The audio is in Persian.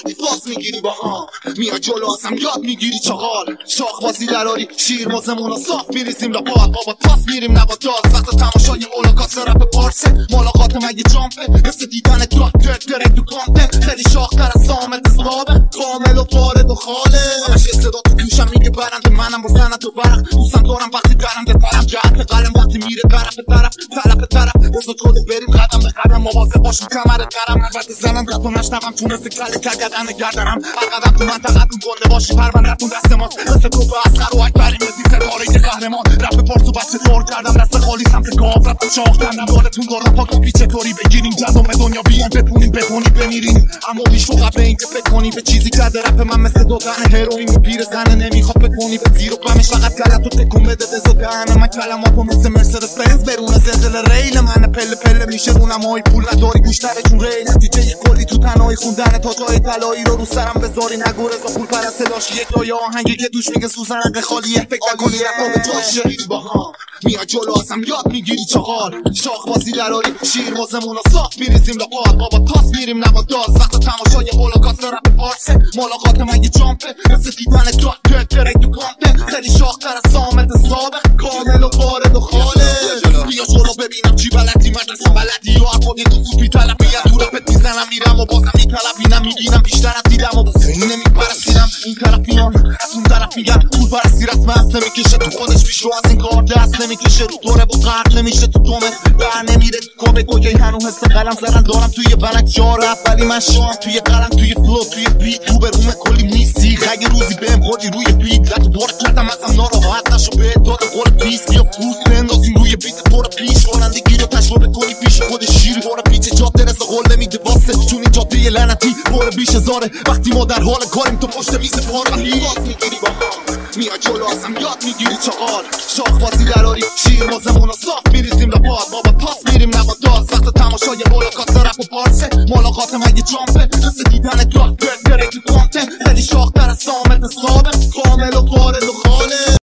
وقتی فاز میگیری با هم میاد جلو ازم یاد میگیری چغال شاخ بازی دراری شیر مازمون صاف میریزیم را باد بابا پاس میریم نبا داز وقت تماشای اولاکاس رپ پارسه ملاقات مگه جامپه مثل دیدن تو درک تو کانتن خیلی شاختر از سامت صحابه کامل و وارد و خاله همش صدا تو گوشم میگه برنده منم با زنت و برق دوستم دارم وقتی درنده طرف جهت قلم وقتی میره طرف بزا کده بریم قدم به قدم مواظب باشم کمر درم البته زنم رپ و نشنوم تونسته کله کرگدن گردنم هر قدم تو منطقتون گنده باشی پرونده‌تون دست ماست مثل توپ اصغر و اکبریم رسیم ستاره قهرمان رپ پارس و بچه دار کردم دست خالی سمت گاو رپ شاخ کردم بالتون دارم پا کپی چطوری بگیریم جدام دنیا بیان بپونیم بمیریم اما بیشو قبل اینکه فکر کنی به چیزی کرده رپ من مثل دادن هروئین و پیر زنه نمیخواد بکنی به زیر و غمش فقط گلت و تکون بده بزا دهنه من کلماتو مثل مرسدس بنز برونه زلزله ریل من پله میشه رونم های پول نداری گوشترشون ریل نتیجه کلی تو تنهایی خوندن تا جای طلایی رو سرم بذاری نگو رضا پول پرست لاشی یک جای آهنگی که دوش میگه سوزن حق خالیه فکر نکنی رفا به جاشه با هم میاد جلو ازم یاد میگیری چغال شاخ بازی دراری شیر مازمون صاف میریزیم لقاد بابا پاس میریم نبا داز وقت تماشای هولوکاست رپ پارسه ملاقات مگه جامپه مثل دیدن درک تو کانتن خیلی شاختر از سامت سابق کامل و وارد و خاله بیا جلو ببینم چی بلدی مدرسه بلدی یا عقابی تو سوپی طلب میگم تو رپت میزنم میرم و بازم میطلبینم میگیرم بیشتر از دیدم و بازه اینه میپرستیدم این طرف میان از اون طرف میگم پول پرستی رسم هست نمیکشه تو خودش پیشو از این کار دست نمیکشه رو دوره با قرد نمیشه تو دومه در نمیره تو کابه گوگه هنو حس قلم زدن دارم توی بلک جا رفت ولی من شام توی قلم توی فلو توی بیت رو به رومه کلی میسی اگه روزی بهم خودی روی بیت لطو بار کردم ازم ناراحت نشو به داد قول پیس بیا پوست بندازیم روی بیت طور پیش رانندگی رو تجربه کنی پیش خود شیر بار پیچ جاده رسه قول نمیده واسه چون این جاده لعنتی بار بیش هزاره وقتی ما در حال کاریم تو پشت میز پار وقتی یاد میگیری با هم میاد جلو ازم یاد میگیری چغال شاخ بازی دراری شیر مازمون صاف میریزیم را باد بابا پاس میریم نبا داز وقت تماشای هولوکاست رپ و پارسه ملاقات مگه جامپه مثل دیدن درک تو کانتن خیلی شاختر از سامت سابق کامل و وارد و خاله